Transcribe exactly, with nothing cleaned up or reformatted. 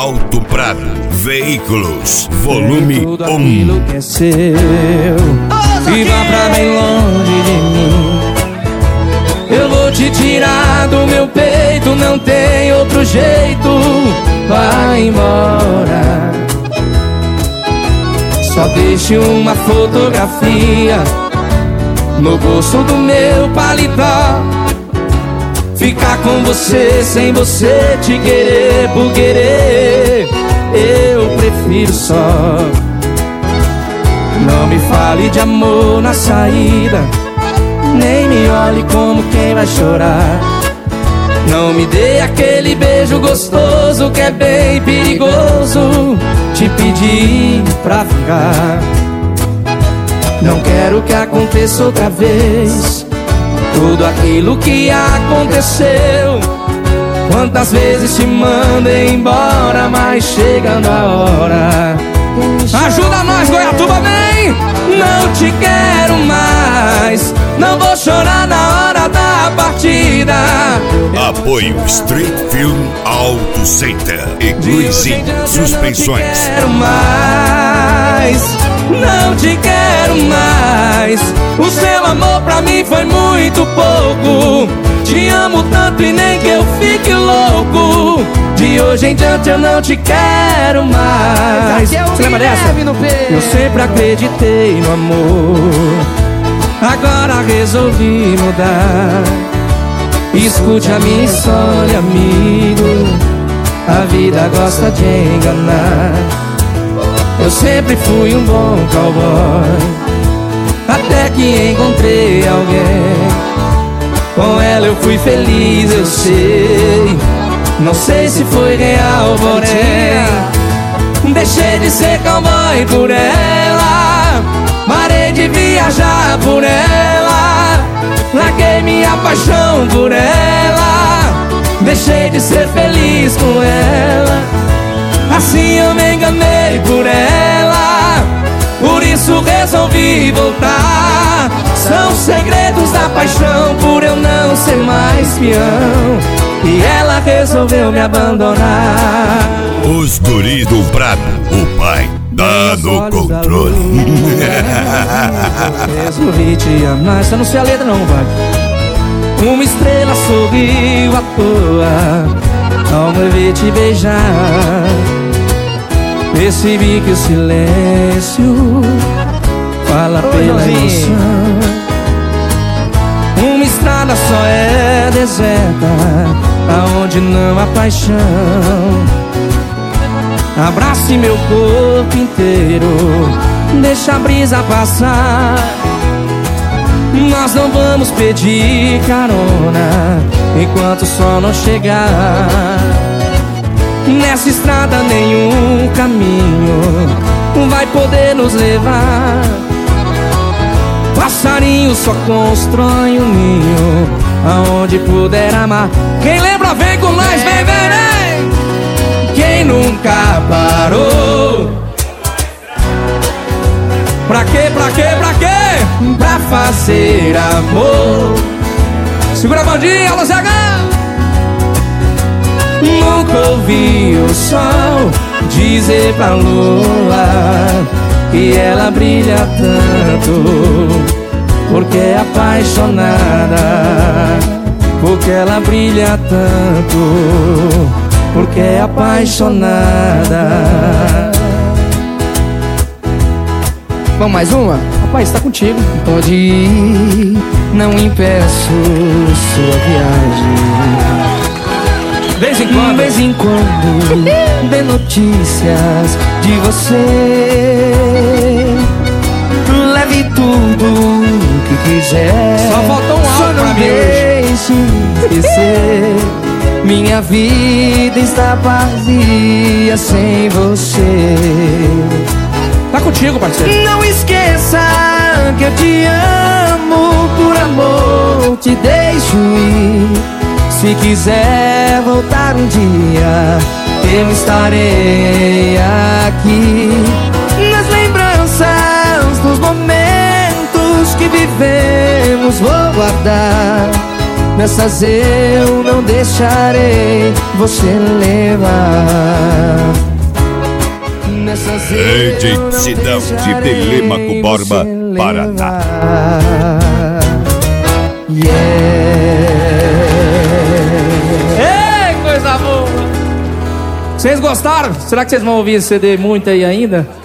Alto Prado Veículos, volume tudo um. aquilo que é seu e vá pra bem longe de mim. Eu vou te tirar do meu peito, não tem outro jeito. Vai embora. Só deixe uma fotografia no bolso do meu paletó. Ficar com você sem você te querer por querer, eu prefiro só. Não me fale de amor na saída, nem me olhe como quem vai chorar. Não me dê aquele beijo gostoso que é bem perigoso te pedir pra ficar. Não quero que aconteça outra vez tudo aquilo que aconteceu. Quantas vezes te mandei embora, mas chegando a hora. Ajuda nós, Goiatuba, vem! Não te quero mais, não vou chorar na hora da partida. Apoio Street Film Auto Center e Cruising Suspensões. Não te quero mais, não te quero mais. O seu amor pra mim foi muito pouco. Te amo tanto e nem que eu fique louco. De hoje em diante eu não te quero mais. Você lembra dessa? Eu sempre acreditei no amor, agora resolvi mudar. Escute a minha história, amigo, a vida gosta de enganar. Eu sempre fui um bom cowboy, até que encontrei alguém. Com ela eu fui feliz, eu sei. Não sei se foi real, porém deixei de ser cowboy por ela. Parei de viajar por ela. Larguei minha paixão por ela. Deixei de ser feliz com ela. Assim eu me enganei por ela. Por isso resolvi voltar. São segredos da paixão, por eu não ser mais peão. E ela resolveu me abandonar. Os guris do Prado, o pai tá no controle. Resolvi te amar, isso eu não sei a letra não, pai. Uma estrela sorriu à toa ao me ver te beijar. Percebi que o silêncio fala Ô, pela Joãozinho. Emoção. Uma estrada só é deserta aonde não há paixão. Abrace meu corpo inteiro, deixa a brisa passar. Nós não vamos pedir carona enquanto o sol não chegar. Nessa estrada nenhum caminho vai poder nos levar. Passarinho só constrói um ninho aonde puder amar. Quem lembra vem com nós, vem, vem, vem. Quem nunca parou? Pra quê, pra quê, pra quê? Pra fazer amor. Segura a bandinha, alô C H. Nunca ouvi o sol dizer pra lua que ela brilha tanto, porque é apaixonada. Porque ela brilha tanto, porque é apaixonada. Vamos mais uma? Rapaz, tá contigo. Pode ir, não impeço sua viagem. Vez em quando, vez em quando, dê notícias de você. Leve tudo que quiser. Só faltou um álbum pra mim hoje. Deixe esquecer. Minha vida está vazia sem você. Tá contigo, parceiro. Não esqueça que eu te amo. Por amor te deixo ir. Se quiser voltar um dia, eu estarei aqui. Nas lembranças dos momentos que vivemos, vou guardar Nessas eu não deixarei você levar. Nessas eu não Cidão de Telêmaco Borba, Paraná. Yeah. Ei, coisa boa! Vocês gostaram? Será que vocês vão ouvir esse C D muito aí ainda?